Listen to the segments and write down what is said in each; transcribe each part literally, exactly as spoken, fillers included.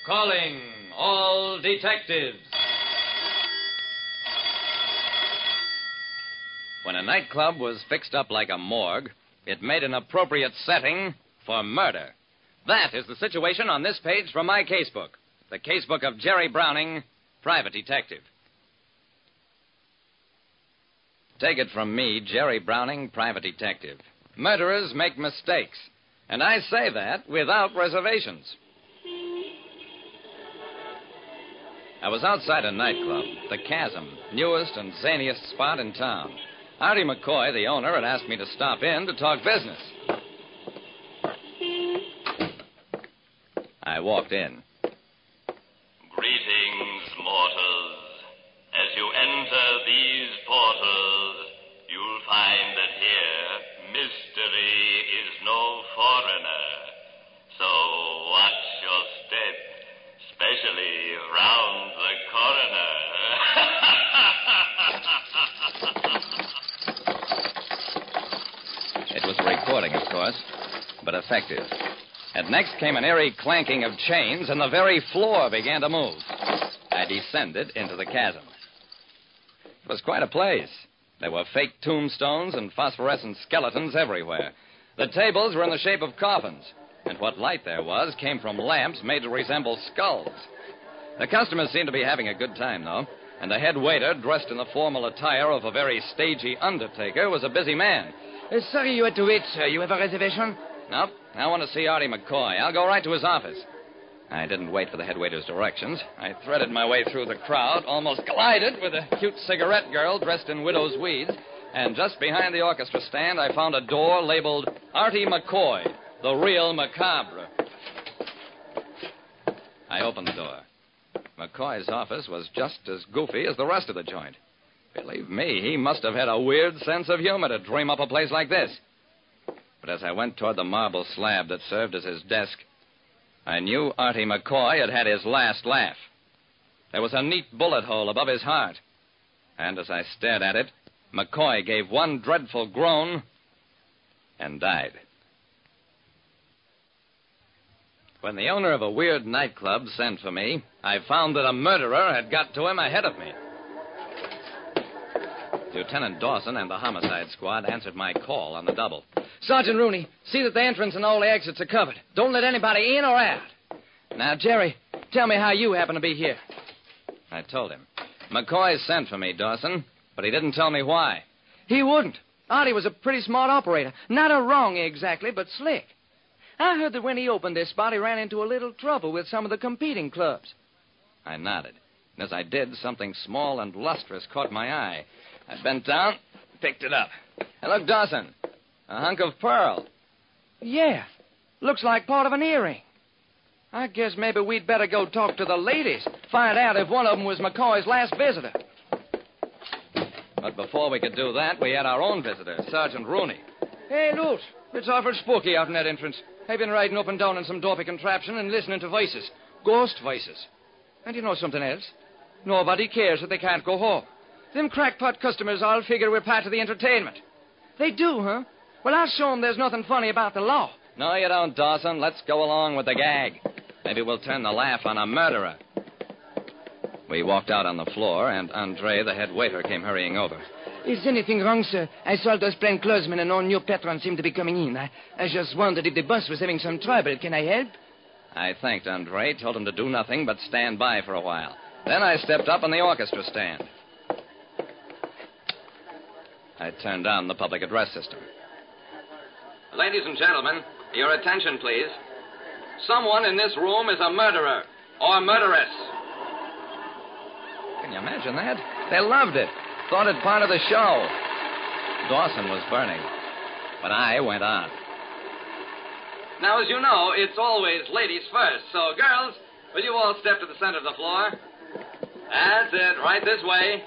Calling all detectives. When a nightclub was fixed up like a morgue, it made an appropriate setting for murder. That is the situation on this page from my casebook. The casebook of Jerry Browning, private detective. Take it from me, Jerry Browning, private detective. Murderers make mistakes, and I say that without reservations. I was outside a nightclub, the Chasm, newest and zaniest spot in town. Artie McCoy, the owner, had asked me to stop in to talk business. I walked in. Greetings, mortals. As you enter these portals, you'll find that here, mystery is no foreigner. So watch your step, especially round the coroner. It was recording, of course, but effective. And next came an eerie clanking of chains, and the very floor began to move. I descended into the chasm. It was quite a place. There were fake tombstones and phosphorescent skeletons everywhere. The tables were in the shape of coffins, and what light there was came from lamps made to resemble skulls. The customers seemed to be having a good time, though, and the head waiter, dressed in the formal attire of a very stagey undertaker, was a busy man. Uh, sorry you had to wait, sir. You have a reservation? Nope. I want to see Artie McCoy. I'll go right to his office. I didn't wait for the head waiter's directions. I threaded my way through the crowd, almost collided with a cute cigarette girl dressed in widow's weeds, and just behind the orchestra stand, I found a door labeled Artie McCoy, the real macabre. I opened the door. McCoy's office was just as goofy as the rest of the joint. Believe me, he must have had a weird sense of humor to dream up a place like this. But as I went toward the marble slab that served as his desk, I knew Artie McCoy had had his last laugh. There was a neat bullet hole above his heart. And as I stared at it, McCoy gave one dreadful groan and died. When the owner of a weird nightclub sent for me, I found that a murderer had got to him ahead of me. Lieutenant Dawson and the homicide squad answered my call on the double. Sergeant Rooney, see that the entrance and all the exits are covered. Don't let anybody in or out. Now, Jerry, tell me how you happen to be here. I told him. McCoy sent for me, Dawson, but he didn't tell me why. He wouldn't. Artie was a pretty smart operator. Not a wrong exactly, but slick. I heard that when he opened this spot, he ran into a little trouble with some of the competing clubs. I nodded. And as I did, something small and lustrous caught my eye. I bent down, picked it up. And look, Dawson, a hunk of pearl. Yeah, looks like part of an earring. I guess maybe we'd better go talk to the ladies, find out if one of them was McCoy's last visitor. But before we could do that, we had our own visitor, Sergeant Rooney. Hey, Lute, it's awful spooky out in that entrance. I've been riding up and down in some dopey contraption and listening to voices. Ghost voices. And you know something else? Nobody cares that they can't go home. Them crackpot customers all figure we're part of the entertainment. They do, huh? Well, I'll show them there's nothing funny about the law. No, you don't, Dawson. Let's go along with the gag. Maybe we'll turn the laugh on a murderer. We walked out on the floor, and Andre, the head waiter, came hurrying over. Is anything wrong, sir? I saw those plainclothesmen and all new patrons seem to be coming in. I, I just wondered if the bus was having some trouble. Can I help? I thanked Andre, told him to do nothing but stand by for a while. Then I stepped up on the orchestra stand. I turned on the public address system. Ladies and gentlemen, your attention, please. Someone in this room is a murderer or murderess. Can you imagine that? They loved it. Thought it part of the show. Dawson was burning, but I went on. Now, as you know, it's always ladies first. So, girls, will you all step to the center of the floor? That's it, right this way.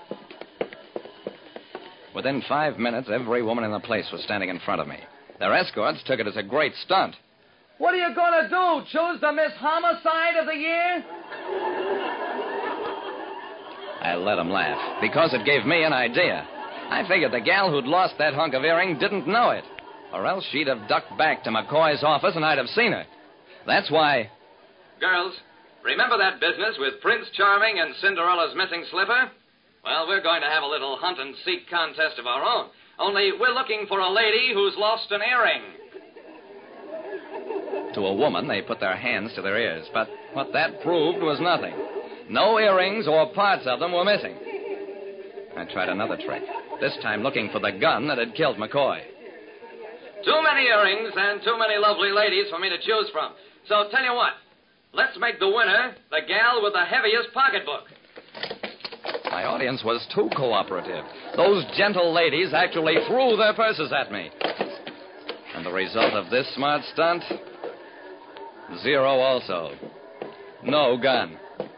Within five minutes, every woman in the place was standing in front of me. Their escorts took it as a great stunt. What are you going to do? Choose the Miss Homicide of the Year? I let them laugh, because it gave me an idea. I figured the gal who'd lost that hunk of earring didn't know it, or else she'd have ducked back to McCoy's office and I'd have seen her. That's why... Girls, Remember that business with Prince Charming and Cinderella's missing slipper? Well, we're going to have a little hunt and seek contest of our own. Only we're looking for a lady who's lost an earring. To a woman, they put their hands to their ears, but what that proved was nothing. No earrings or parts of them were missing. I tried another trick, this time looking for the gun that had killed McCoy. Too many earrings and too many lovely ladies for me to choose from. So tell you what, let's make the winner the gal with the heaviest pocketbook. My audience was too cooperative. Those gentle ladies actually threw their purses at me. And the result of this smart stunt? Zero also. No gun.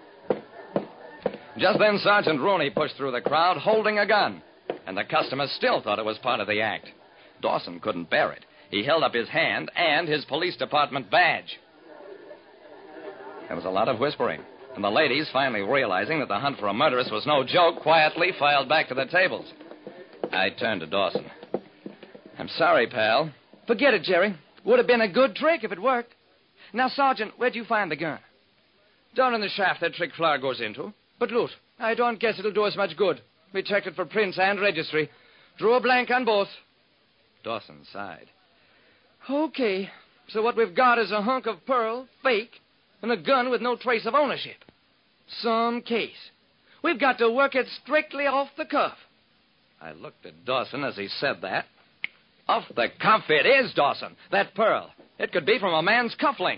Just then, Sergeant Rooney pushed through the crowd holding a gun, and the customers still thought it was part of the act. Dawson couldn't bear it. He held up his hand and his police department badge. There was a lot of whispering, and the ladies, finally realizing that the hunt for a murderess was no joke, quietly filed back to their tables. I turned to Dawson. I'm sorry, pal. Forget it, Jerry. Would have been a good trick if it worked. Now, Sergeant, where'd you find the gun? Down in the shaft that trick flower goes into. But look, I don't guess it'll do us much good. We checked it for prints and registry. Drew a blank on both. Dawson sighed. Okay, so what we've got is a hunk of pearl, fake, and a gun with no trace of ownership. Some case. We've got to work it strictly off the cuff. I looked at Dawson as he said that. Off the cuff it is, Dawson. That pearl. It could be from a man's cufflink.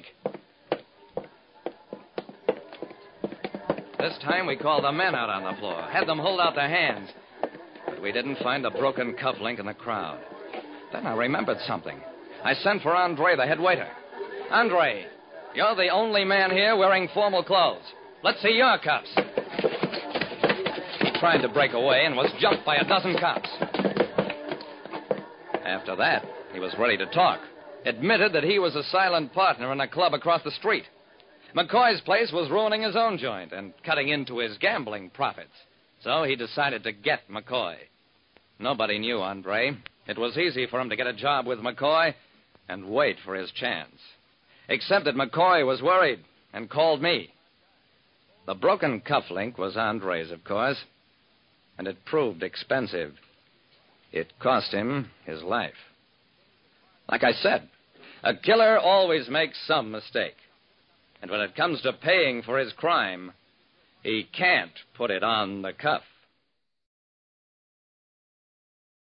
This time we called the men out on the floor, had them hold out their hands. But we didn't find the broken cufflink in the crowd. Then I remembered something. I sent for Andre, the head waiter. Andre, you're the only man here wearing formal clothes. Let's see your cuffs. He tried to break away and was jumped by a dozen cops. After that, he was ready to talk. Admitted that he was a silent partner in a club across the street. McCoy's place was ruining his own joint and cutting into his gambling profits. So he decided to get McCoy. Nobody knew Andre. It was easy for him to get a job with McCoy and wait for his chance. Except that McCoy was worried and called me. The broken cufflink was Andre's, of course, and it proved expensive. It cost him his life. Like I said, a killer always makes some mistake. And when it comes to paying for his crime, he can't put it on the cuff.